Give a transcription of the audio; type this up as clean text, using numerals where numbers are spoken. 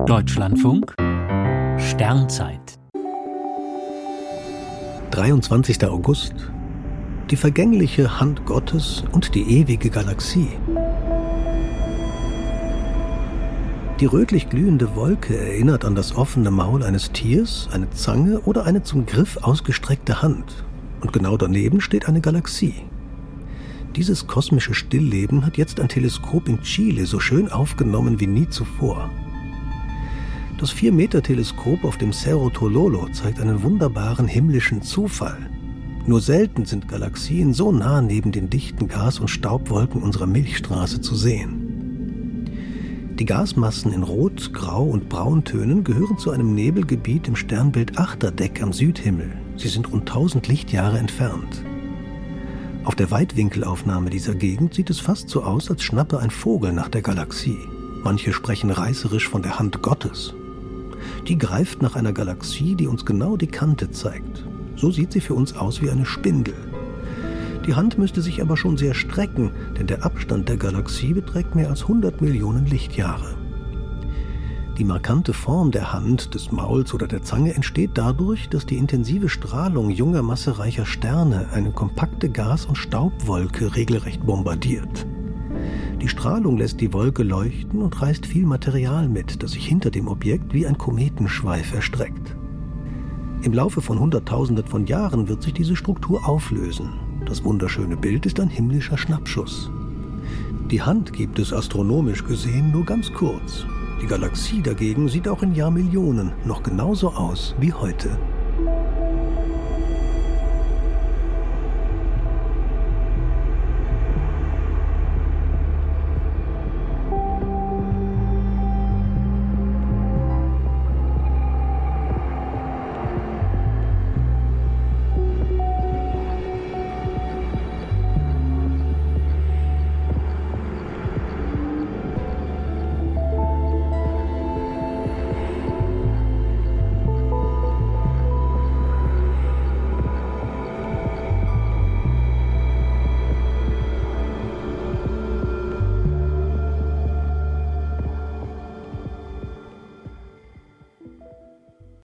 Deutschlandfunk Sternzeit 23. August. Die vergängliche Hand Gottes und die ewige Galaxie. Die rötlich glühende Wolke erinnert an das offene Maul eines Tiers, eine Zange oder eine zum Griff ausgestreckte Hand. Und genau daneben steht eine Galaxie. Dieses kosmische Stillleben hat jetzt ein Teleskop in Chile so schön aufgenommen wie nie zuvor. Das 4-Meter-Teleskop auf dem Cerro Tololo zeigt einen wunderbaren himmlischen Zufall. Nur selten sind Galaxien so nah neben den dichten Gas- und Staubwolken unserer Milchstraße zu sehen. Die Gasmassen in Rot-, Grau- und Brauntönen gehören zu einem Nebelgebiet im Sternbild Achterdeck am Südhimmel. Sie sind rund 1000 Lichtjahre entfernt. Auf der Weitwinkelaufnahme dieser Gegend sieht es fast so aus, als schnappe ein Vogel nach der Galaxie. Manche sprechen reißerisch von der Hand Gottes. Die greift nach einer Galaxie, die uns genau die Kante zeigt. So sieht sie für uns aus wie eine Spindel. Die Hand müsste sich aber schon sehr strecken, denn der Abstand der Galaxie beträgt mehr als 100 Millionen Lichtjahre. Die markante Form der Hand, des Mauls oder der Zange entsteht dadurch, dass die intensive Strahlung junger, massereicher Sterne eine kompakte Gas- und Staubwolke regelrecht bombardiert. Die Strahlung lässt die Wolke leuchten und reißt viel Material mit, das sich hinter dem Objekt wie ein Kometenschweif erstreckt. Im Laufe von Hunderttausenden von Jahren wird sich diese Struktur auflösen. Das wunderschöne Bild ist ein himmlischer Schnappschuss. Die Hand gibt es astronomisch gesehen nur ganz kurz. Die Galaxie dagegen sieht auch in Jahrmillionen noch genauso aus wie heute.